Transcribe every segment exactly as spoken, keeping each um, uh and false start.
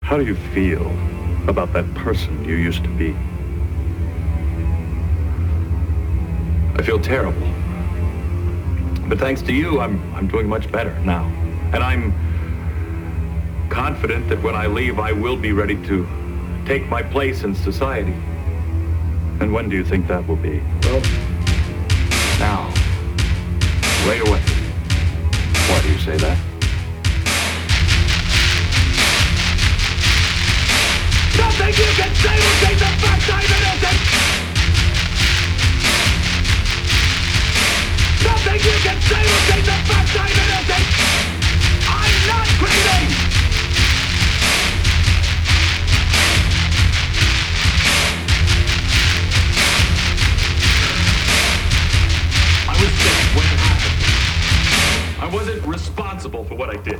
How do you feel about that person you used to be? I feel terrible. But thanks to you, I'm I'm doing much better now. And I'm confident that when I leave, I will be ready to take my place in society. And when do you think that will be? Well, now. Right away. Why do you say that? Nothing you can say will change the fact I'm innocent! Nothing you can say will change the fact I'm innocent! I'm not crazy! I was sick when it happened. I wasn't responsible for what I did.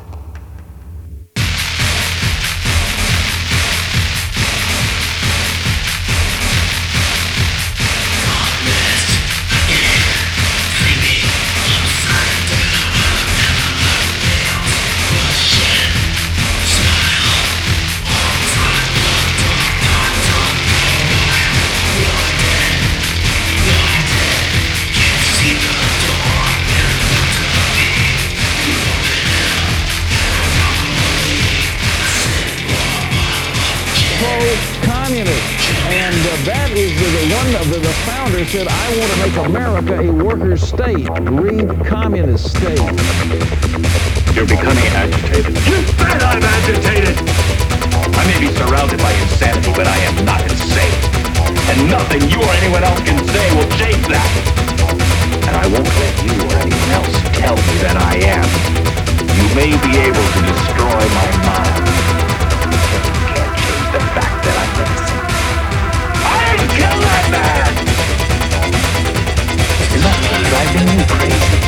And uh, that is the, the one of the, the founder said, I want to make America a worker state. Read communist state. You're becoming agitated. You bet I'm agitated! I may be surrounded by insanity, but I am not insane. And nothing you or anyone else can say will change that. And I won't let you or anyone else tell me that I am. You may be able to destroy my mind, but you can't change the fact that I'm innocent. Kill that man! Is that driving you crazy?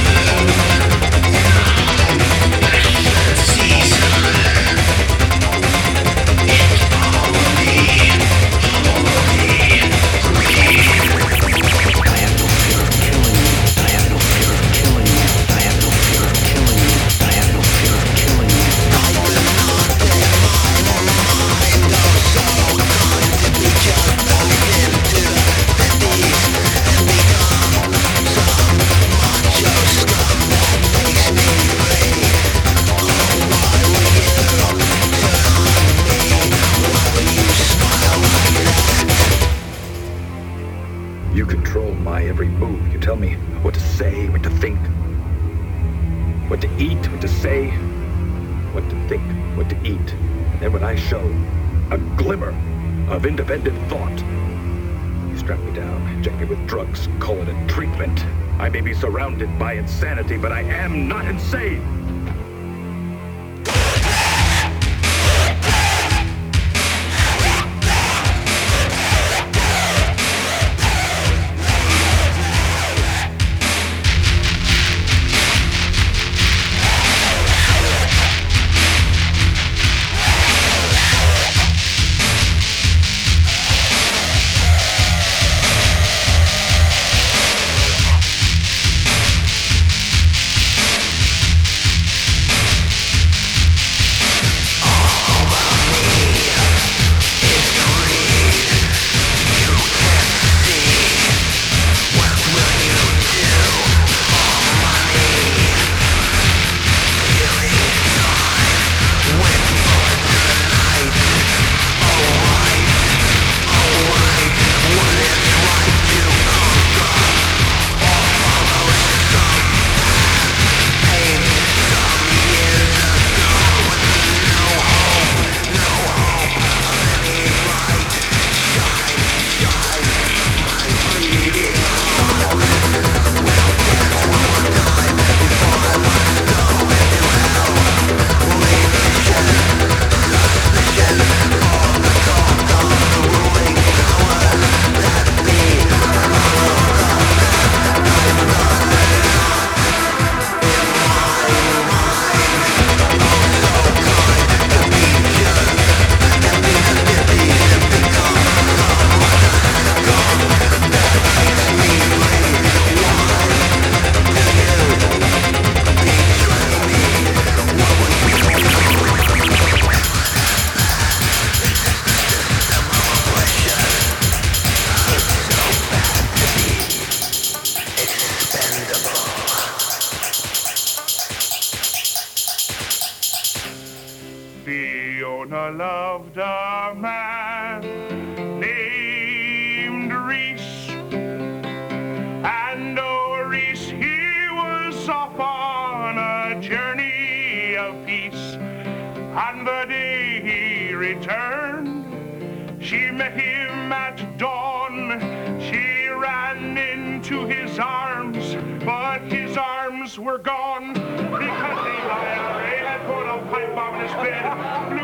You control my every move. You tell me what to say, what to think, what to eat, what to say, what to think, what to eat. And then when I show a glimmer of independent thought, you strap me down, inject me with drugs, call it a treatment. I may be surrounded by insanity, but I am not insane. Leona loved a man named Reese, and oh, Reese, he was off on a journey of peace. On the day he returned, she met him at dawn. She ran into his arms, but his arms were gone because the I R A had put a pipe on his bed.